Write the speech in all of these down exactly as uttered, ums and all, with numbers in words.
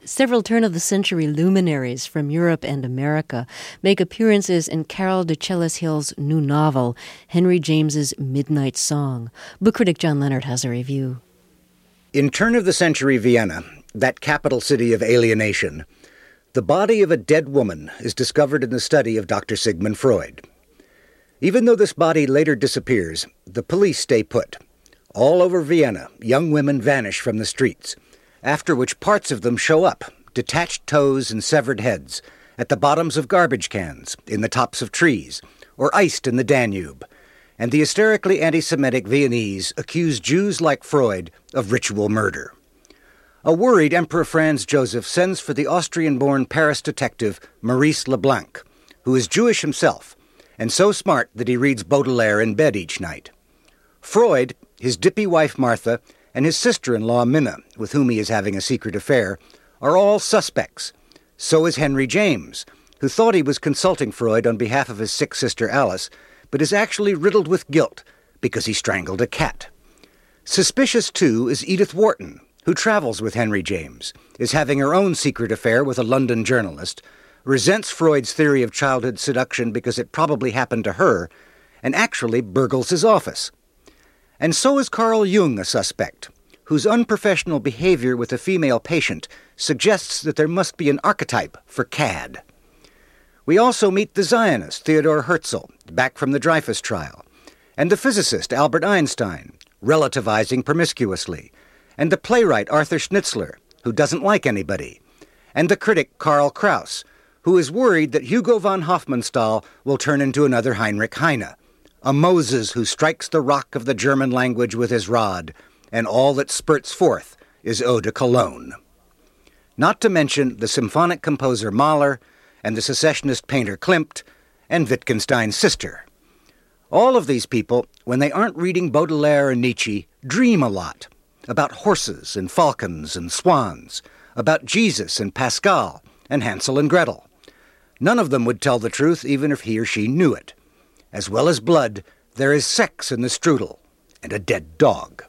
Several turn-of-the-century luminaries from Europe and America make appearances in Carol de Celles-Hill's new novel, Henry James's Midnight Song. Book critic John Leonard has a review. In turn-of-the-century Vienna, that capital city of alienation, the body of a dead woman is discovered in the study of Doctor Sigmund Freud. Even though this body later disappears, the police stay put. All over Vienna, young women vanish from the streets, after which parts of them show up, detached toes and severed heads, at the bottoms of garbage cans, in the tops of trees, or iced in the Danube, and the hysterically anti-Semitic Viennese accuse Jews like Freud of ritual murder. A worried Emperor Franz Joseph sends for the Austrian-born Paris detective Maurice Leblanc, who is Jewish himself, and so smart that he reads Baudelaire in bed each night. Freud, his dippy wife Martha, and his sister-in-law Minna, with whom he is having a secret affair, are all suspects. So is Henry James, who thought he was consulting Freud on behalf of his sick sister Alice, but is actually riddled with guilt because he strangled a cat. Suspicious, too, is Edith Wharton, who travels with Henry James, is having her own secret affair with a London journalist, resents Freud's theory of childhood seduction because it probably happened to her, and actually burgles his office. And so is Carl Jung a suspect, whose unprofessional behavior with a female patient suggests that there must be an archetype for cad. We also meet the Zionist Theodor Herzl, back from the Dreyfus trial, and the physicist Albert Einstein, relativizing promiscuously, and the playwright Arthur Schnitzler, who doesn't like anybody, and the critic Karl Kraus, who is worried that Hugo von Hofmannsthal will turn into another Heinrich Heine, a Moses who strikes the rock of the German language with his rod, and all that spurts forth is eau de cologne. Not to mention the symphonic composer Mahler, and the secessionist painter Klimt, and Wittgenstein's sister. All of these people, when they aren't reading Baudelaire and Nietzsche, dream a lot about horses and falcons and swans, about Jesus and Pascal and Hansel and Gretel. None of them would tell the truth even if he or she knew it. As well as blood, there is sex in the strudel, and a dead dog.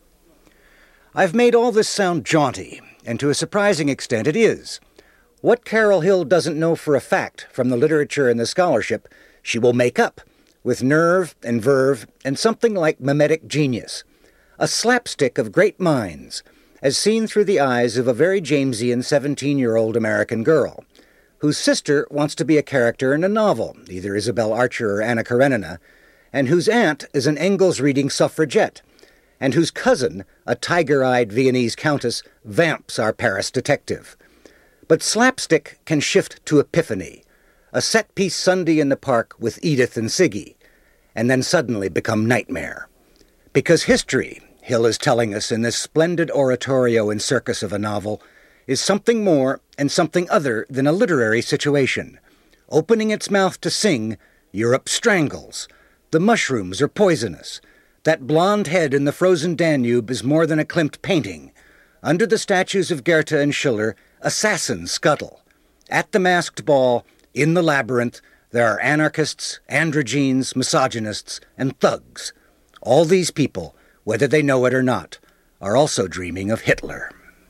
I've made all this sound jaunty, and to a surprising extent it is. What Carol Hill doesn't know for a fact from the literature and the scholarship, she will make up, with nerve and verve and something like mimetic genius. A slapstick of great minds, as seen through the eyes of a very Jamesian seventeen-year-old American girl, whose sister wants to be a character in a novel, either Isabel Archer or Anna Karenina, and whose aunt is an Engels-reading suffragette, and whose cousin, a tiger-eyed Viennese countess, vamps our Paris detective. But slapstick can shift to epiphany, a set-piece Sunday in the park with Edith and Siggy, and then suddenly become nightmare. Because history, Hill is telling us in this splendid oratorio and circus of a novel, is something more and something other than a literary situation. Opening its mouth to sing, Europe strangles. The mushrooms are poisonous. That blonde head in the frozen Danube is more than a Klimt painting. Under the statues of Goethe and Schiller, assassins scuttle. At the masked ball, in the labyrinth, there are anarchists, androgynes, misogynists, and thugs. All these people, whether they know it or not, are also dreaming of Hitler.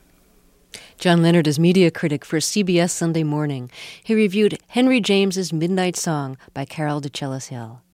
John Leonard is media critic for C B S Sunday Morning. He reviewed Henry James's Midnight Song by Carol de Celles-Hill.